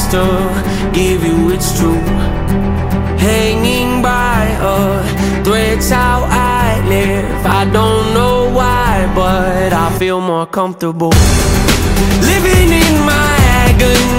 to give you it's true. Hanging by a thread's how I live. I don't know why, but I feel more comfortable living in my agony.